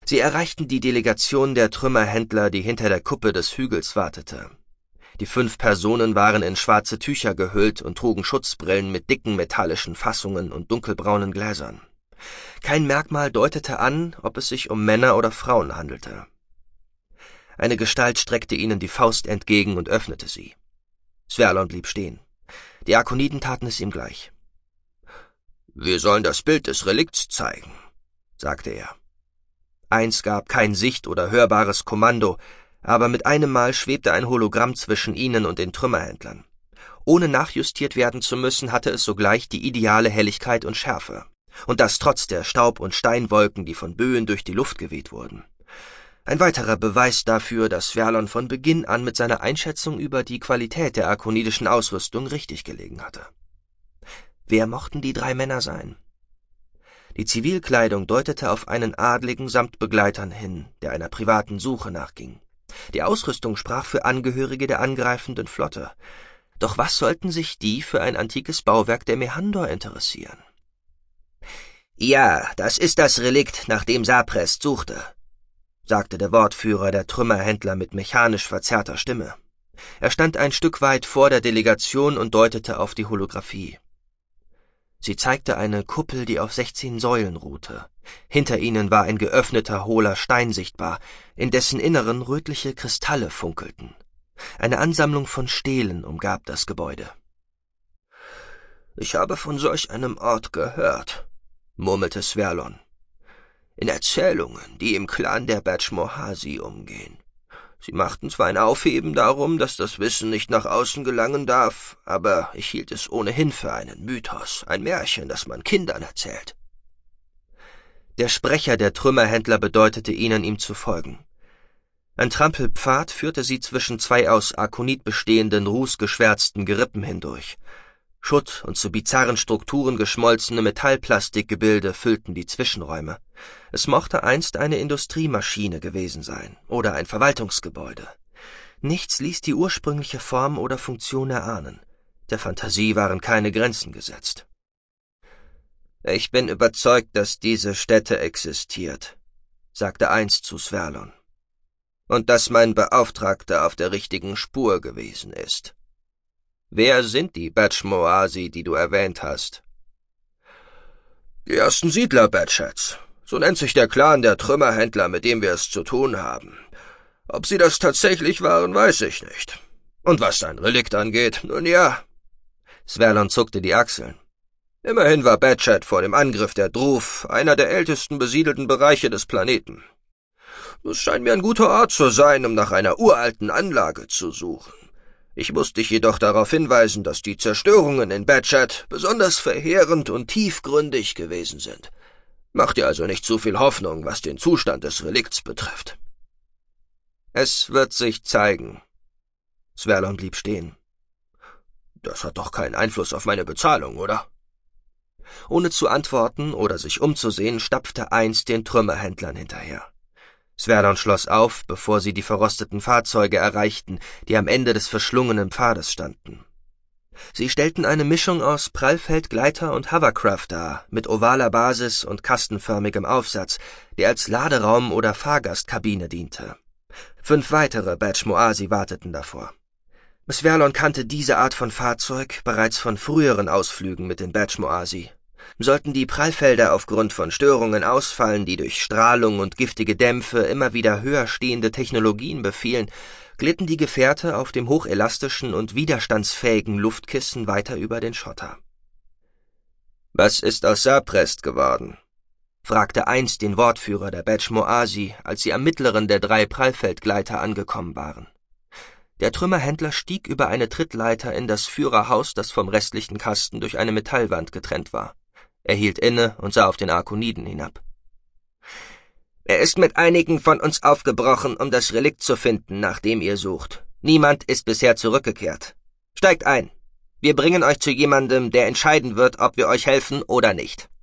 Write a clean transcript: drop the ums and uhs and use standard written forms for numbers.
Sie erreichten die Delegation der Trümmerhändler, die hinter der Kuppe des Hügels wartete. Die 5 Personen waren in schwarze Tücher gehüllt und trugen Schutzbrillen mit dicken metallischen Fassungen und dunkelbraunen Gläsern. Kein Merkmal deutete an, ob es sich um Männer oder Frauen handelte. Eine Gestalt streckte ihnen die Faust entgegen und öffnete sie. Sverlon blieb stehen. Die Arkoniden taten es ihm gleich. »Wir sollen das Bild des Relikts zeigen«, sagte er. Eins gab kein sicht- oder hörbares Kommando, aber mit einem Mal schwebte ein Hologramm zwischen ihnen und den Trümmerhändlern. Ohne nachjustiert werden zu müssen, hatte es sogleich die ideale Helligkeit und Schärfe. Und das trotz der Staub- und Steinwolken, die von Böen durch die Luft geweht wurden. Ein weiterer Beweis dafür, dass Sverlon von Beginn an mit seiner Einschätzung über die Qualität der arkonidischen Ausrüstung richtig gelegen hatte. Wer mochten die 3 Männer sein? Die Zivilkleidung deutete auf einen Adligen samt Begleitern hin, der einer privaten Suche nachging. Die Ausrüstung sprach für Angehörige der angreifenden Flotte. Doch was sollten sich die für ein antikes Bauwerk der Mehandor interessieren? »Ja, das ist das Relikt, nach dem Saprest suchte«, sagte der Wortführer der Trümmerhändler mit mechanisch verzerrter Stimme. Er stand ein Stück weit vor der Delegation und deutete auf die Holographie. Sie zeigte eine Kuppel, die auf 16 Säulen ruhte. Hinter ihnen war ein geöffneter, hohler Stein sichtbar, in dessen Inneren rötliche Kristalle funkelten. Eine Ansammlung von Stelen umgab das Gebäude. »Ich habe von solch einem Ort gehört«, murmelte Sverlon. »In Erzählungen, die im Clan der Bach-Mohazi umgehen. Sie machten zwar ein Aufheben darum, dass das Wissen nicht nach außen gelangen darf, aber ich hielt es ohnehin für einen Mythos, ein Märchen, das man Kindern erzählt.« Der Sprecher der Trümmerhändler bedeutete ihnen, ihm zu folgen. Ein Trampelpfad führte sie zwischen 2 aus Arkonit bestehenden, rußgeschwärzten Gerippen hindurch. Schutt und zu bizarren Strukturen geschmolzene Metallplastikgebilde füllten die Zwischenräume. Es mochte einst eine Industriemaschine gewesen sein oder ein Verwaltungsgebäude. Nichts ließ die ursprüngliche Form oder Funktion erahnen. Der Fantasie waren keine Grenzen gesetzt. »Ich bin überzeugt, dass diese Stätte existiert«, sagte einst zu Sverlon. »Und dass mein Beauftragter auf der richtigen Spur gewesen ist. Wer sind die Bach-Mohazi, die du erwähnt hast?« »Die ersten Siedler Batchets. So nennt sich der Clan der Trümmerhändler, mit dem wir es zu tun haben. Ob sie das tatsächlich waren, weiß ich nicht. Und was dein Relikt angeht, nun ja.« Sverlon zuckte die Achseln. »Immerhin war Batchet vor dem Angriff der Druf einer der ältesten besiedelten Bereiche des Planeten. Es scheint mir ein guter Ort zu sein, um nach einer uralten Anlage zu suchen. Ich muss dich jedoch darauf hinweisen, dass die Zerstörungen in Batchet besonders verheerend und tiefgründig gewesen sind. Mach dir also nicht zu viel Hoffnung, was den Zustand des Relikts betrifft.« »Es wird sich zeigen.« Sverlon blieb stehen. »Das hat doch keinen Einfluss auf meine Bezahlung, oder?« Ohne zu antworten oder sich umzusehen, stapfte eins den Trümmerhändlern hinterher. Sverlon schloss auf, bevor sie die verrosteten Fahrzeuge erreichten, die am Ende des verschlungenen Pfades standen. Sie stellten eine Mischung aus Prallfeldgleiter und Hovercraft dar, mit ovaler Basis und kastenförmigem Aufsatz, der als Laderaum oder Fahrgastkabine diente. 5 weitere Bach-Mohazi warteten davor. Sverlon kannte diese Art von Fahrzeug bereits von früheren Ausflügen mit den Bach-Mohazi. Sollten die Prallfelder aufgrund von Störungen ausfallen, die durch Strahlung und giftige Dämpfe immer wieder höher stehende Technologien befielen, glitten die Gefährte auf dem hochelastischen und widerstandsfähigen Luftkissen weiter über den Schotter. »Was ist aus Saprest geworden?« fragte einst den Wortführer der Bach-Mohazi, als sie am mittleren der 3 Prallfeldgleiter angekommen waren. Der Trümmerhändler stieg über eine Trittleiter in das Führerhaus, das vom restlichen Kasten durch eine Metallwand getrennt war. Er hielt inne und sah auf den Arkoniden hinab. »Er ist mit einigen von uns aufgebrochen, um das Relikt zu finden, nach dem ihr sucht. Niemand ist bisher zurückgekehrt. Steigt ein. Wir bringen euch zu jemandem, der entscheiden wird, ob wir euch helfen oder nicht.«